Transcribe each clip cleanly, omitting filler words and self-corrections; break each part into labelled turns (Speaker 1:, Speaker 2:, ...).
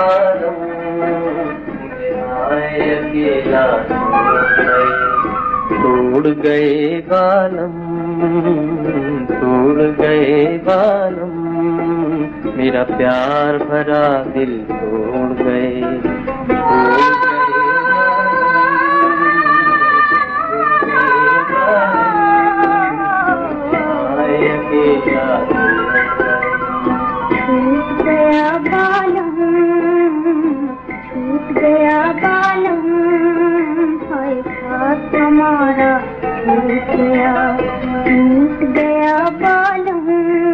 Speaker 1: बालम, मुझे आए अकेला तोड़ गए बालम, तोड़ गए बालम, मेरा प्यार भरा दिल तोड़ गए, तोड़
Speaker 2: गया बालम, छूट गया बालम, हाय साथ हमारा छूट गया, छूट गया बालम,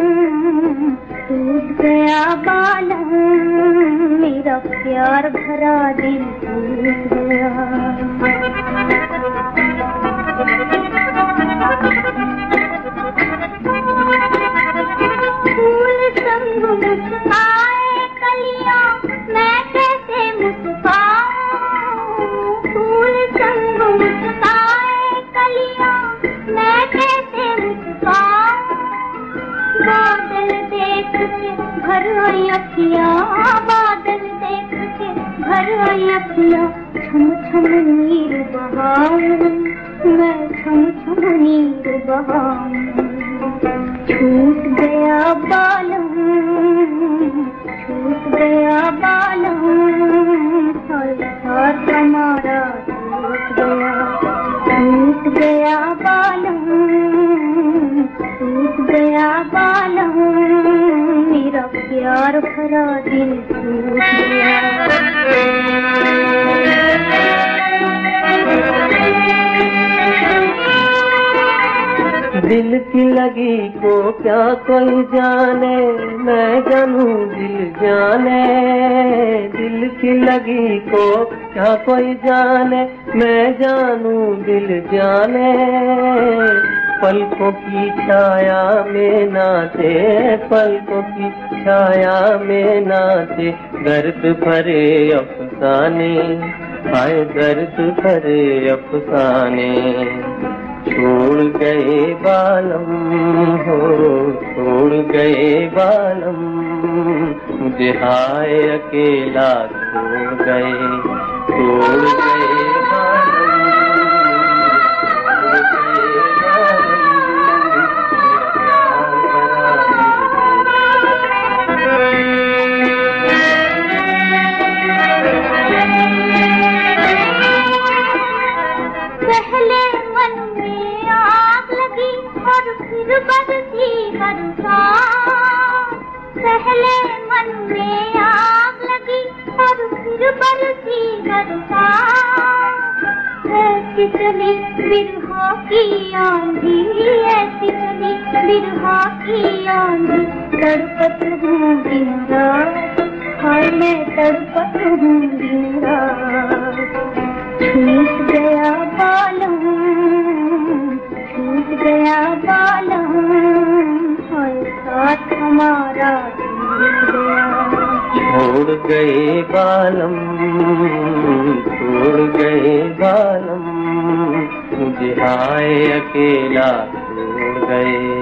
Speaker 2: छूट गया बालम, मेरा प्यार भरा दिल टूट गया। मुस्काए कलियां मैं कैसे मुस्काऊं, फूल संग मुस्काए कलियां मैं कैसे मुस्काऊं, बादल देख के भर आई अखियां, बादल देख के भर आई अखियां, छम छम नीर बहाऊं मैं, छम छम नीर बहाऊं, छूट गया बालम, छूट गया बालम, हर साथ हमारा छूट गया, छूट गया बालम, छूट गया बालम, मेरा प्यार भरा दिल टूट गया।
Speaker 1: दिल की लगी को क्या कोई जाने, मैं जानूं दिल जाने, दिल की लगी को क्या कोई जाने, मैं जानूं दिल जाने, पलकों की छाया में नाचे, पलकों की छाया में नाचे, दर्द भरे अफसाने, हाय दर्द भरे अफसाने, छोड़ गए बालम हो, छोड़ गए बालम, मुझे हाय अकेला छोड़ गए, छोड़ गए बालम,
Speaker 2: पहले मन में आग लगी और फिर बरसी बरसात, पहले मन में आग लगी और फिर बरसी बरसात, ऐसी चली बिरहा की आंधी, ऐसी चली बिरहा की आंधी, तड़पत हूँ दिन रात, हाय मैं तड़पत हूँ दिन रात, छूट गया बालम, छूट गया बालम, हाय साथ हमारा छूट गया,
Speaker 1: छोड़ गए बालम, छोड़ गए बालम, मुझे हाय अकेला छोड़ गए।